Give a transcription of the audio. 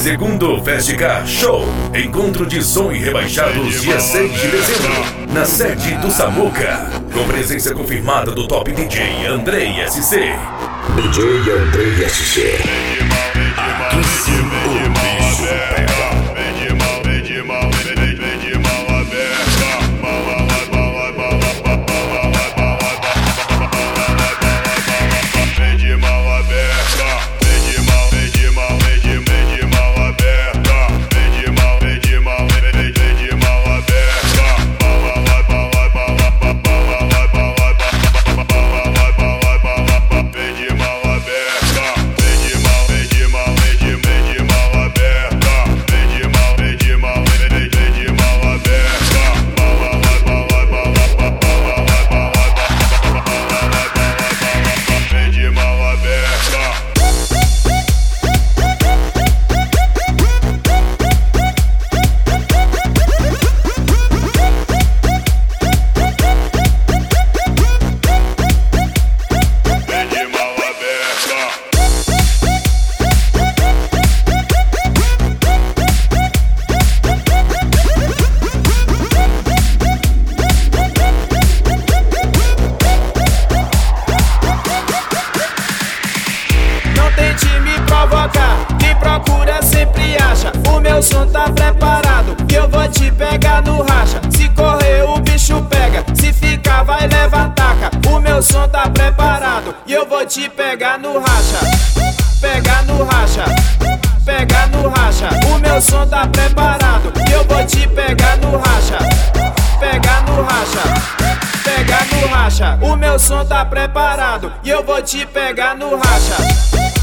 Segundo Festicar Show, encontro de som e rebaixados dia 6 de dezembro, na sede do Samuca, com presença confirmada do top DJ Andrei SC. DJ Andrei SC. Aqui sim o bicho pega. Quem procura sempre acha. O meu som tá preparado que eu vou te pegar no racha. Se correr o bicho pega, se ficar vai levar taca. O meu som tá preparado e eu vou te pegar no racha. Pegar no racha, pegar no racha. O meu som tá preparado e eu vou te pegar no racha. Pegar no racha, pegar no racha. O meu som tá preparado e eu vou te pegar no racha.